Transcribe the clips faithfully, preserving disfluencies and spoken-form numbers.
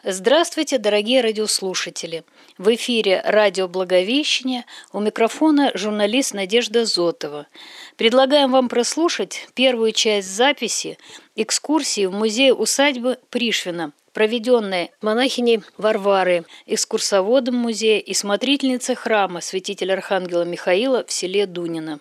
Здравствуйте, дорогие радиослушатели! В эфире радио «Благовещение», у микрофона журналист Надежда Зотова. Предлагаем вам прослушать первую часть записи экскурсии в музей-усадьбы Пришвина, проведенной монахиней Варварой, экскурсоводом музея и смотрительницей храма святителя Архангела Михаила в селе Дунино.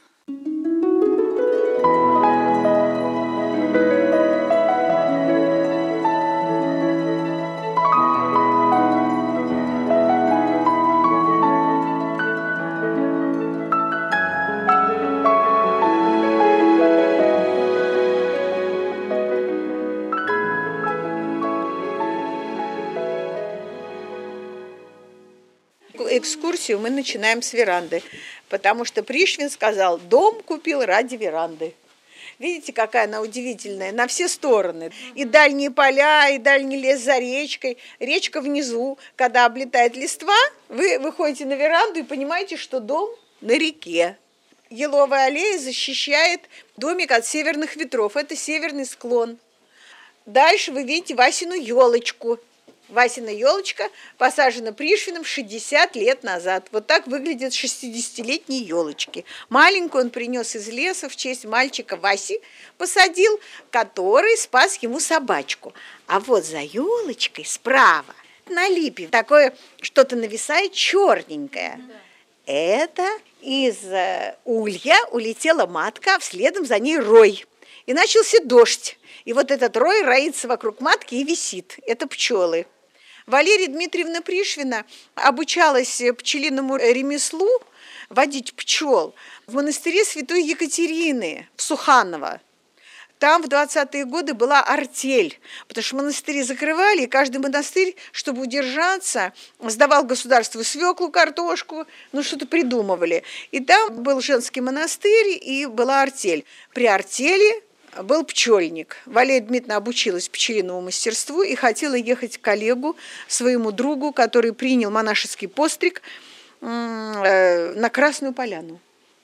Экскурсию мы начинаем с веранды, потому что Пришвин сказал: дом купил ради веранды. Видите, какая она удивительная, на все стороны. И дальние поля, и дальний лес за речкой. Речка внизу, когда облетает листва, вы выходите на веранду и понимаете, что дом на реке. Еловая аллея защищает домик от северных ветров. Это северный склон. Дальше вы видите Васину елочку. Васина елочка посажена Пришвином шестьдесят лет назад. Вот так выглядят шестидесятилетние елочки. Маленькую он принес из леса в честь мальчика Васи, посадил, который спас ему собачку. А вот за елочкой справа на липе такое что-то нависает черненькое. Это из улья улетела матка, а следом за ней рой. И начался дождь. И вот этот рой роится вокруг матки и висит. Это пчелы. Валерия Дмитриевна Пришвина обучалась пчелиному ремеслу водить пчел в монастыре святой Екатерины в Суханово. Там в двадцатые годы была артель, потому что монастыри закрывали, и каждый монастырь, чтобы удержаться, сдавал государству свеклу, картошку, ну что-то придумывали. И там был женский монастырь, и была артель. При артели был пчельник. Валерия Дмитриевна обучилась пчелиному мастерству и хотела ехать к коллегу, своему другу, который принял монашеский постриг, на Красную Поляну.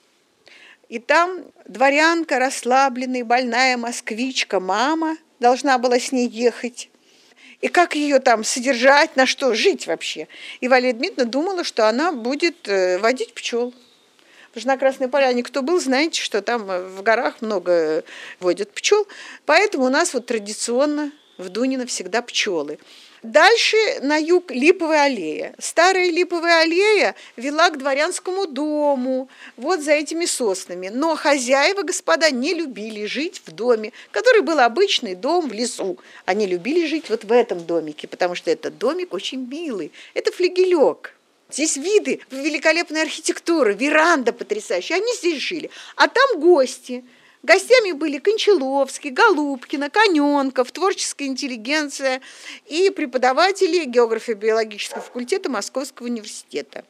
И там дворянка, расслабленная, больная москвичка, мама должна была с ней ехать. И как ее там содержать, на что жить вообще? И Валерия Дмитриевна думала, что она будет водить пчел. Потому что на Красной Поляне кто был, знаете, что там в горах много водят пчел. Поэтому у нас вот традиционно в Дунино всегда пчелы. Дальше на юг Липовая аллея. Старая Липовая аллея вела к дворянскому дому, вот за этими соснами. Но хозяева, господа, не любили жить в доме, который был обычный дом в лесу. Они любили жить вот в этом домике, потому что этот домик очень милый. Это флигелек. Здесь виды великолепной архитектуры, веранда потрясающая. Они здесь жили. А там гости. Гостями были Кончаловский, Голубкина, Коненков, творческая интеллигенция и преподаватели географо-биологического факультета Московского университета.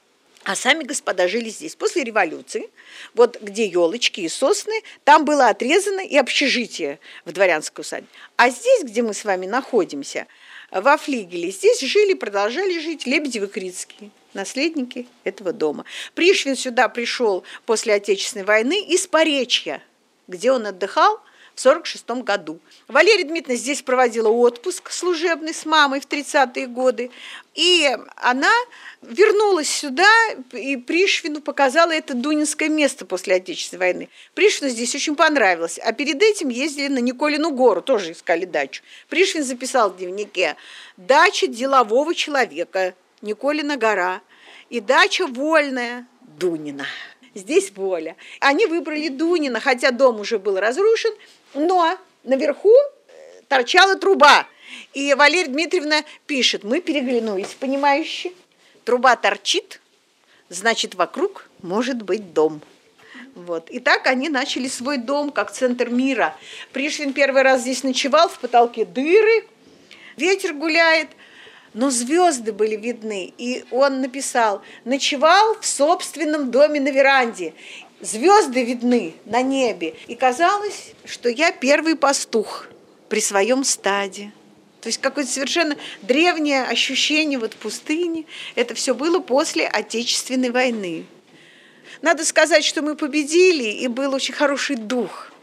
А сами господа жили здесь. После революции, вот где елочки и сосны, там было отрезано и общежитие в дворянской усадьбе. А здесь, где мы с вами находимся, во флигеле, здесь жили, продолжали жить Лебедевы-Крицкие, наследники этого дома. Пришвин сюда пришел после Отечественной войны из Поречья, где он отдыхал в сорок шестом году. Валерия Дмитриевна здесь проводила отпуск служебный с мамой в тридцатые годы, и она вернулась сюда, и Пришвину показала это дунинское место после Отечественной войны. Пришвину здесь очень понравилось. А перед этим ездили на Николину гору, тоже искали дачу. Пришвин записал в дневнике: «Дача делового человека, Николина гора, и дача вольная, Дунино». Здесь воля. Они выбрали Дунино, хотя дом уже был разрушен, но наверху торчала труба. И Валерия Дмитриевна пишет: мы переглянулись, понимающие. Труба торчит, значит, вокруг может быть дом. Вот. И так они начали свой дом, как центр мира. Пришвин первый раз здесь ночевал, в потолке дыры, ветер гуляет, но звезды были видны. И он написал: ночевал в собственном доме на веранде. Звезды видны на небе. И казалось, что я первый пастух при своем стаде. То есть какое-то совершенно древнее ощущение вот пустыни. Это все было после Отечественной войны. Надо сказать, что мы победили, и был очень хороший дух.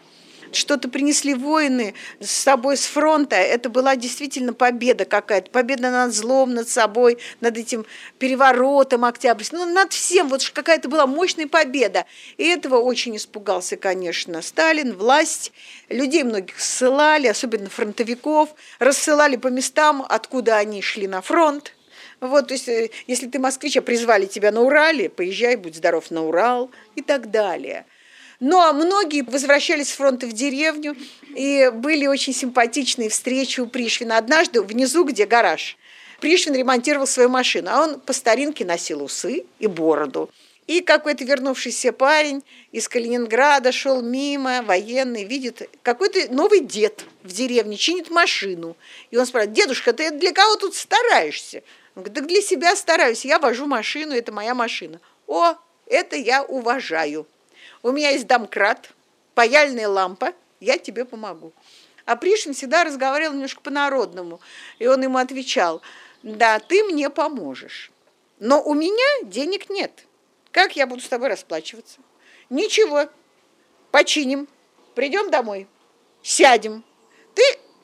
что-то принесли воины с собой с фронта, это была действительно победа какая-то, победа над злом, над собой, над этим переворотом октябрьским, ну, над всем, вот какая-то была мощная победа. И этого очень испугался, конечно, Сталин, власть. Людей многих ссылали, особенно фронтовиков, рассылали по местам, откуда они шли на фронт. Вот, то есть, если ты москвич, а призвали тебя на Урале, поезжай, будь здоров, на Урал и так далее. Но многие возвращались с фронта в деревню, и были очень симпатичные встречи у Пришвина. Однажды внизу, где гараж, Пришвин ремонтировал свою машину, а он по старинке носил усы и бороду. И какой-то вернувшийся парень из Калининграда шел мимо, военный, видит, какой-то новый дед в деревне чинит машину. И он спрашивает: дедушка, ты для кого тут стараешься? Он говорит: так для себя стараюсь, я вожу машину, это моя машина. О, это я уважаю. У меня есть домкрат, паяльная лампа, я тебе помогу. А Пришвин всегда разговаривал немножко по-народному. И он ему отвечал: да, ты мне поможешь, но у меня денег нет. Как я буду с тобой расплачиваться? Ничего, починим, придем домой, сядем. Ты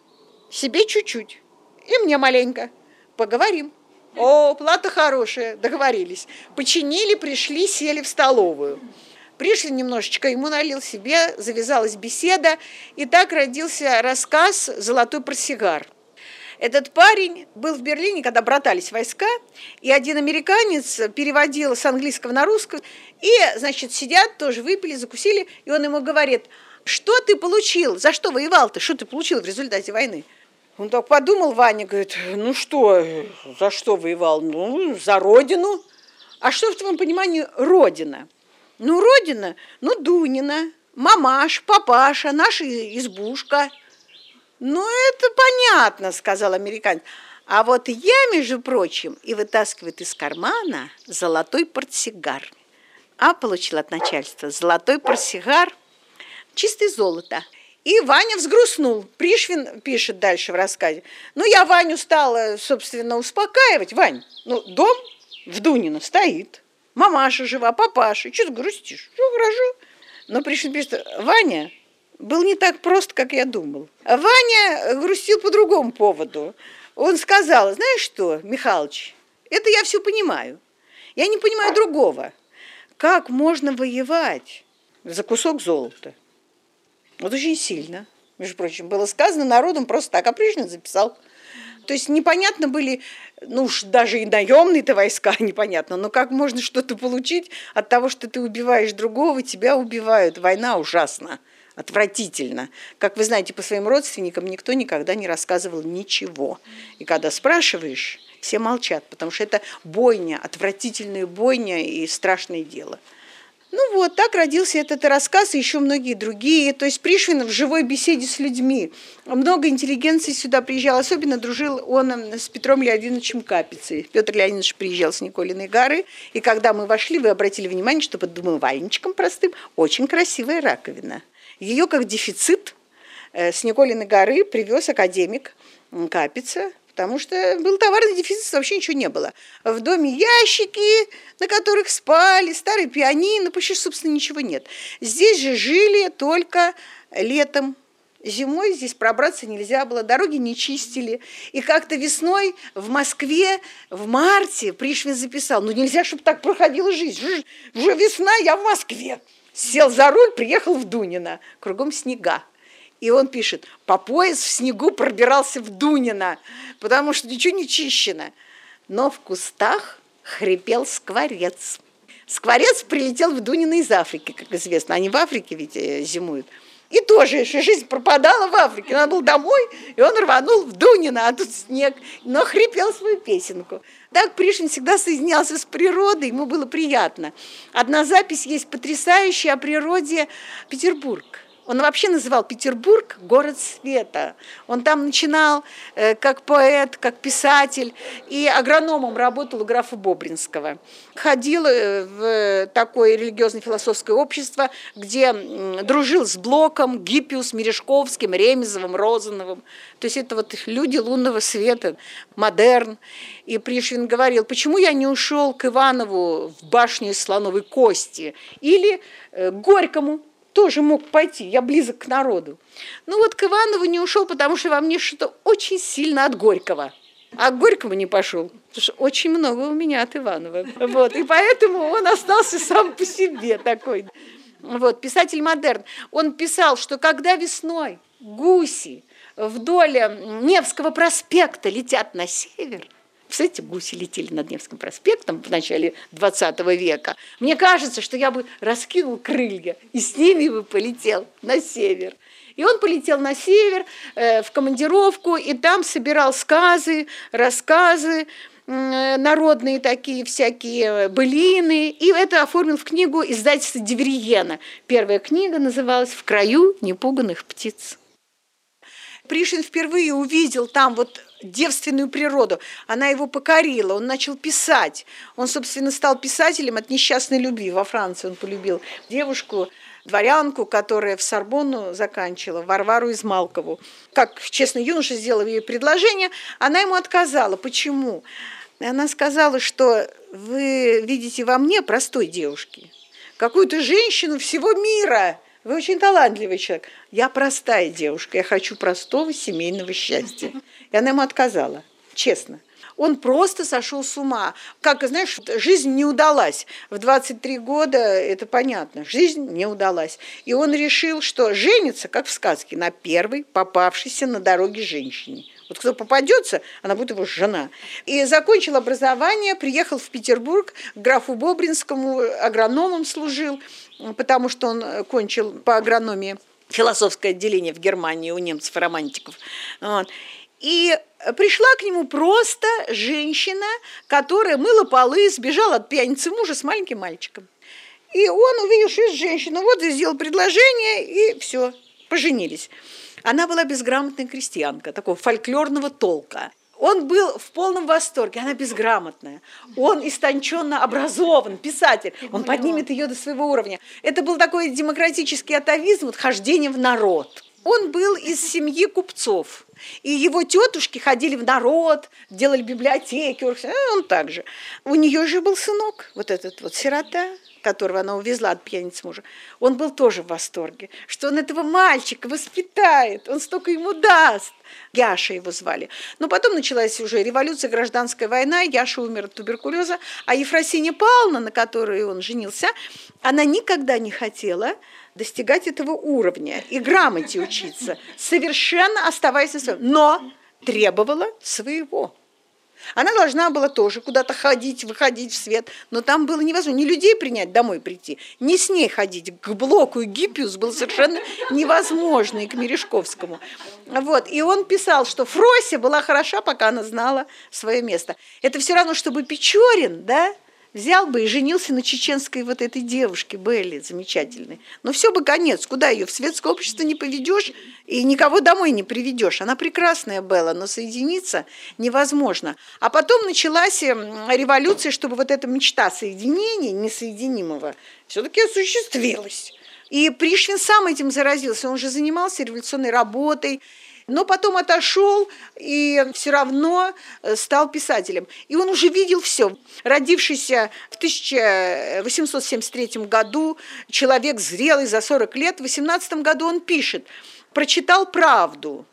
себе чуть-чуть, и мне маленько, поговорим. О, плата хорошая, договорились. Починили, пришли, сели в столовую. Пришвин немножечко ему налил себе, завязалась беседа, и так родился рассказ «Золотой портсигар». Этот парень был в Берлине, когда братались войска, и один американец переводил с английского на русский, и, значит, сидят, тоже выпили, закусили, и он ему говорит: что ты получил, за что воевал-то, что ты получил в результате войны? Он так подумал, Ваня, говорит: ну что, за что воевал? Ну, за родину. А что в твоем понимании родина? Ну, родина, ну, Дунина, мамаш, папаша, наша избушка. Ну, это понятно, сказал американец. А вот я, между прочим, и вытаскивает из кармана золотой портсигар. А получил от начальства золотой портсигар, чистое золото. И Ваня взгрустнул. Пришвин пишет дальше в рассказе: ну, я Ваню стала, собственно, успокаивать. Вань, ну, дом в Дунино стоит. Мамаша жива, папаша. Что ты грустишь? Все хорошо. Но Пришвин пишет: Ваня был не так прост, как я думал. Ваня грустил по другому поводу. Он сказал: знаешь что, Михалыч, это я все понимаю. Я не понимаю другого. Как можно воевать за кусок золота? Вот очень сильно, между прочим, было сказано народом просто так, а Пришвин записал. То есть непонятно были, ну уж даже и наемные-то войска непонятно, но как можно что-то получить от того, что ты убиваешь другого, тебя убивают. Война ужасна, отвратительно. Как вы знаете, по своим родственникам никто никогда не рассказывал ничего. И когда спрашиваешь, все молчат, потому что это бойня, отвратительная бойня и страшное дело. Ну вот, так родился этот рассказ и еще многие другие. То есть Пришвин в живой беседе с людьми. Много интеллигенции сюда приезжал. Особенно дружил он с Петром Леонидовичем Капицей. Петр Леонидович приезжал с Николиной горы. И когда мы вошли, вы обратили внимание, что под умывальничком простым очень красивая раковина. Ее как дефицит с Николиной горы привез академик Капица. Потому что был товарный дефицит, вообще ничего не было. В доме ящики, на которых спали, старый пианино, почти, собственно, ничего нет. Здесь же жили только летом. Зимой здесь пробраться нельзя было, дороги не чистили. И как-то весной в Москве, в марте, Пришвин записал: ну нельзя, чтобы так проходила жизнь. Уже весна, я в Москве. Сел за руль, приехал в Дунино. Кругом снега. И он пишет: по пояс в снегу пробирался в Дунино, потому что ничего не чищено. Но в кустах хрипел скворец. Скворец прилетел в Дунино из Африки, как известно. Они в Африке ведь зимуют. И тоже жизнь пропадала в Африке. Надо было домой, и он рванул в Дунино, а тут снег, но хрипел свою песенку. Так Пришвин всегда соединялся с природой, ему было приятно. Одна запись есть потрясающая о природе Петербург. Он вообще называл Петербург город света. Он там начинал э, как поэт, как писатель, и агрономом работал у графа Бобринского. Ходил э, в такое религиозно-философское общество, где э, дружил с Блоком, Гиппиус, Мережковским, Ремезовым, Розановым. То есть это вот люди лунного света, модерн. И Пришвин говорил: почему я не ушел к Иванову в башню из слоновой кости или э, к Горькому? тоже мог пойти, я близок к народу. Ну вот к Иванову не ушел, потому что во мне что-то очень сильно от Горького. А к Горькому не пошел, потому что очень много у меня от Иванова. Вот, и поэтому он остался сам по себе такой. Вот, писатель-модерн. Он писал, что когда весной гуси вдоль Невского проспекта летят на север, представляете, гуси летели над Невским проспектом в начале двадцатого века, мне кажется, что я бы раскинул крылья и с ними бы полетел на север. И он полетел на север э, в командировку, и там собирал сказы, рассказы, э, народные такие всякие былины, и это оформил в книгу издательства Девриена. Первая книга называлась «В краю непуганных птиц». Пришвин впервые увидел там вот девственную природу, она его покорила, он начал писать. Он, собственно, стал писателем от несчастной любви. Во Франции он полюбил девушку, дворянку, которая в Сорбонну заканчивала, Варвару Измалкову. Как честный юноша сделал ей предложение, она ему отказала. Почему? Она сказала, что вы видите во мне простой девушки, какую-то женщину всего мира. Вы очень талантливый человек. Я простая девушка, я хочу простого семейного счастья. И она ему отказала, честно. Он просто сошел с ума. Как, знаешь, жизнь не удалась. В двадцать три года, это понятно, жизнь не удалась. И он решил, что женится, как в сказке, на первой попавшейся на дороге женщине. Вот кто попадется, она будет его жена. И закончил образование, приехал в Петербург, к графу Бобринскому, агрономом служил, потому что он кончил по агрономии философское отделение в Германии у немцев-романтиков. Вот. И пришла к нему просто женщина, которая мыла полы, сбежала от пьяницы мужа с маленьким мальчиком. И он, увидел, что есть женщина, вот и сделал предложение, и все, поженились. Она была безграмотная крестьянка, такого фольклорного толка. Он был в полном восторге, она безграмотная. Он истонченно образован, писатель. Он поднимет ее до своего уровня. Это был такой демократический атовизм, вот хождение в народ. Он был из семьи купцов. И его тетушки ходили в народ, делали библиотеки, он также. У нее же был сынок, вот этот вот сирота, которого она увезла от пьяницы мужа. Он был тоже в восторге, что он этого мальчика воспитает, он столько ему даст. Яша его звали. Но потом началась уже революция, гражданская война, Яша умер от туберкулеза, а Ефросинья Павловна, на которой он женился, она никогда не хотела достигать этого уровня и грамоте учиться, совершенно оставаясь на своем, но требовала своего. Она должна была тоже куда-то ходить, выходить в свет, но там было невозможно ни людей принять, домой прийти, ни с ней ходить. К Блоку и Гиппиус было совершенно невозможно, и к Мережковскому. Вот. И он писал, что Фрося была хороша, пока она знала свое место. Это все равно, чтобы Печорин, да, взял бы и женился на чеченской вот этой девушке, Белли, замечательной. Но все бы конец, куда ее? В светское общество не поведешь и никого домой не приведешь. Она прекрасная Белла, но соединиться невозможно. А потом началась революция, чтобы вот эта мечта соединения несоединимого все-таки осуществилась. И Пришвин сам этим заразился, он уже занимался революционной работой, но потом отошел и все равно стал писателем. И он уже видел все. Родившийся в тысяча восемьсот семьдесят третьем году, человек зрелый за сорок лет, в восемнадцатом году он пишет: прочитал «Правду»,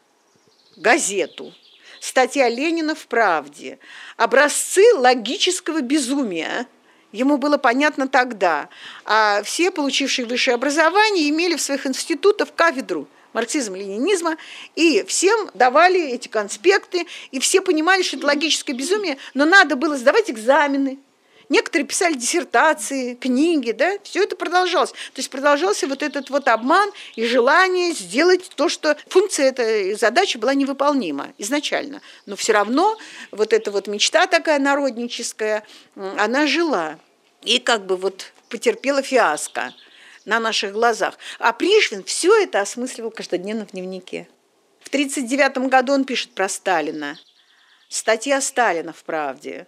газету, статья Ленина в «Правде», образцы логического безумия. Ему было понятно тогда. А все, получившие высшее образование, имели в своих институтах кафедру марксизма, ленинизма, и всем давали эти конспекты, и все понимали, что это логическое безумие, но надо было сдавать экзамены. Некоторые писали диссертации, книги, да, все это продолжалось. То есть продолжался вот этот вот обман и желание сделать то, что функция этой задачи была невыполнима изначально. Но все равно вот эта вот мечта такая народническая, она жила и как бы вот потерпела фиаско на наших глазах. А Пришвин все это осмысливал каждодневно в дневнике. В тридцать девятом году он пишет про Сталина. Статья Сталина в «Правде».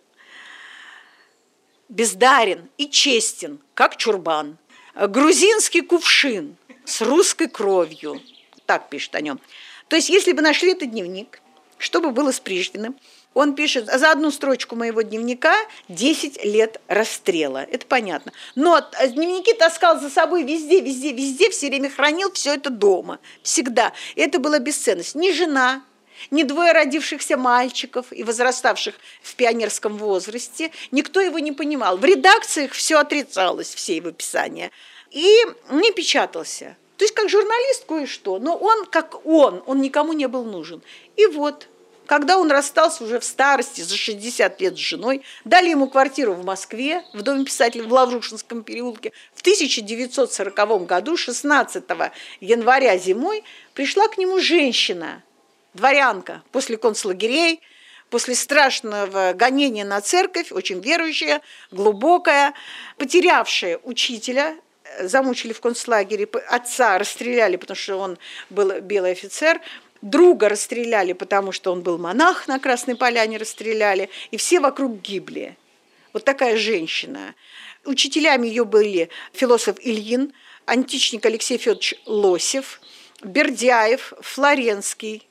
Бездарен и честен, как чурбан. Грузинский кувшин с русской кровью. Так пишет о нем. То есть, если бы нашли этот дневник, чтобы было с Пришвиным. Он пишет: за одну строчку моего дневника десять лет расстрела. Это понятно. Но дневники таскал за собой везде, везде, везде, все время хранил все это дома. Всегда. И это была бесценность. Ни жена, ни двое родившихся мальчиков и возраставших в пионерском возрасте, никто его не понимал. В редакциях все отрицалось, все его писания. И не печатался. То есть как журналист кое-что, но он, как он, он никому не был нужен. И вот, когда он расстался уже в старости, за шестьдесят лет с женой, дали ему квартиру в Москве, в доме писателя в Лаврушинском переулке, в тысяча девятьсот сороковом году, шестнадцатого января зимой, пришла к нему женщина, дворянка, после концлагерей, после страшного гонения на церковь, очень верующая, глубокая, потерявшая учителя, замучили в концлагере, отца расстреляли, потому что он был белый офицер, друга расстреляли, потому что он был монах, на Красной Поляне расстреляли, и все вокруг гибли. Вот такая женщина. Учителями ее были философ Ильин, античник Алексей Федорович Лосев, Бердяев, Флоренский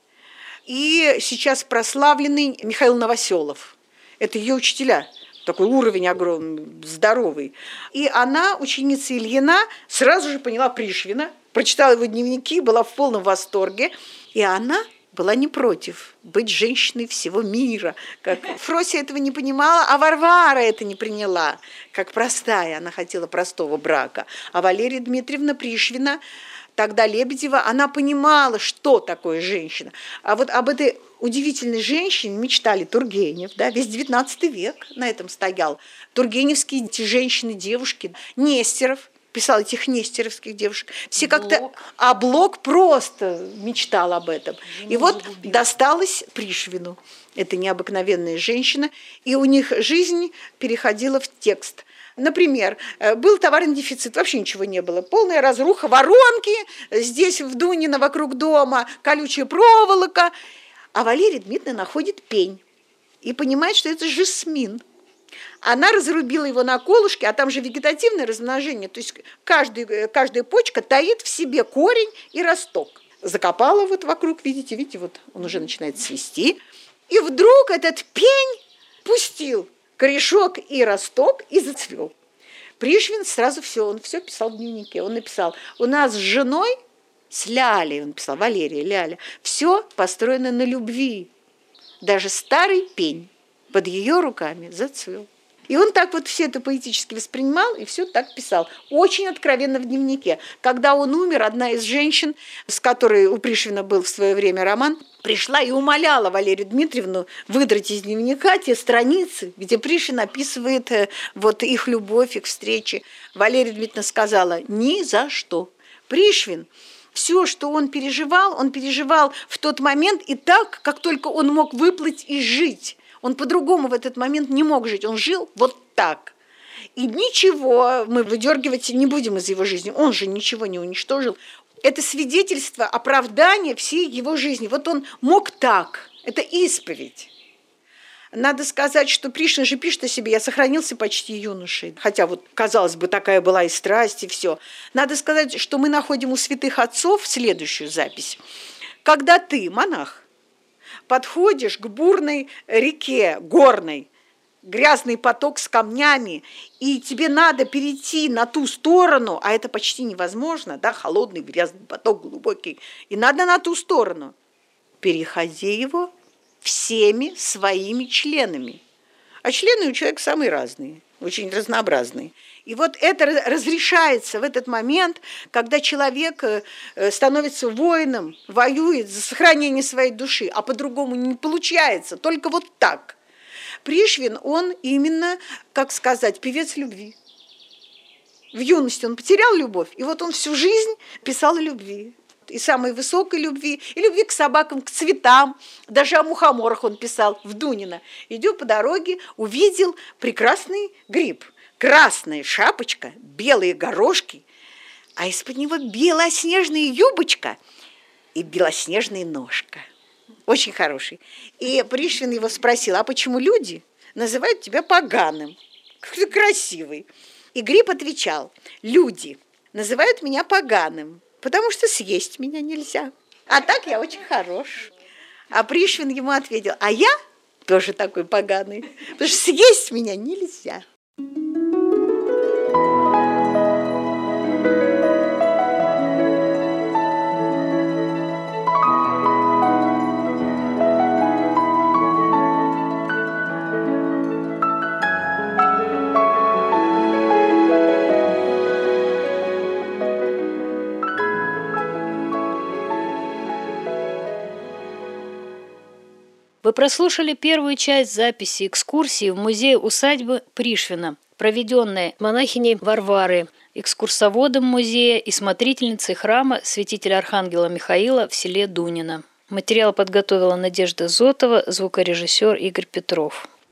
и сейчас прославленный Михаил Новоселов. Это ее учителя. Такой уровень огромный, здоровый. И она, ученица Ильина, сразу же поняла Пришвина, прочитала его дневники, была в полном восторге. И она была не против быть женщиной всего мира. Как Фрося этого не понимала, а Варвара это не приняла. Как простая, она хотела простого брака. А Валерия Дмитриевна Пришвина, тогда Лебедева, она понимала, что такое женщина. А вот об этой удивительной женщине мечтали Тургенев, да, весь девятнадцатый век на этом стоял. Тургеневские эти женщины, девушки, Нестеров писал этих нестеровских девушек. Все как-то... А Блок просто мечтал об этом. Жену И вот загубил. Досталось Пришвину. Это необыкновенная женщина. И у них жизнь переходила в текст. Например, был товарный дефицит, вообще ничего не было. Полная разруха, воронки, здесь в Дунино вокруг дома, колючая проволока. А Валерия Дмитриевна находит пень и понимает, что это жасмин. Она разрубила его на колышки, а там же вегетативное размножение, то есть каждый, каждая почка таит в себе корень и росток. Закопала вот вокруг, видите, видите, вот он уже начинает цвести. И вдруг этот пень пустил корешок и росток и зацвел. Пришвин сразу все, он все писал в дневнике. Он написал: у нас с женой, с Лялей, он писал, Валерия, Ляля, все построено на любви. Даже старый пень под ее руками зацвел. И он так вот все это поэтически воспринимал и все так писал. Очень откровенно в дневнике. Когда он умер, одна из женщин, с которой у Пришвина был в свое время роман, пришла и умоляла Валерию Дмитриевну выдрать из дневника те страницы, где Пришвин описывает вот их любовь, их встречи. Валерия Дмитриевна сказала: ни за что. Пришвин, все, что он переживал, он переживал в тот момент и так, как только он мог выплыть и жить. Он по-другому в этот момент не мог жить, он жил вот так. И ничего мы выдергивать не будем из его жизни, он же ничего не уничтожил. Это свидетельство оправдания всей его жизни. Вот он мог так, это исповедь. Надо сказать, что Пришвин же пишет о себе: я сохранился почти юношей. Хотя вот, казалось бы, такая была и страсть, и все. Надо сказать, что мы находим у святых отцов следующую запись. Когда ты, монах, подходишь к бурной реке горной, грязный поток с камнями, и тебе надо перейти на ту сторону, а это почти невозможно, да, холодный грязный поток глубокий, и надо на ту сторону. Переходи его всеми своими членами. А члены у человека самые разные, очень разнообразные. И вот это разрешается в этот момент, когда человек становится воином, воюет за сохранение своей души, а по-другому не получается, только вот так. Пришвин, он именно, как сказать, певец любви. В юности он потерял любовь, и вот он всю жизнь писал о любви. И самой высокой любви, и любви к собакам, к цветам. Даже о мухоморах он писал в Дунино. Идя по дороге, увидел прекрасный гриб. Красная шапочка, белые горошки, а из-под него белоснежная юбочка и белоснежная ножка. Очень хороший. И Пришвин его спросил: а почему люди называют тебя поганым? Как ты красивый. И гриб отвечал: люди называют меня поганым, потому что съесть меня нельзя. А так я очень хорош. А Пришвин ему ответил: а я тоже такой поганый, потому что съесть меня нельзя. Вы прослушали первую часть записи экскурсии в музей-усадьбы Пришвина, проведенной монахиней Варварой, экскурсоводом музея и смотрительницей храма святителя Архангела Михаила в селе Дунино. Материал подготовила Надежда Зотова, звукорежиссер Игорь Петров.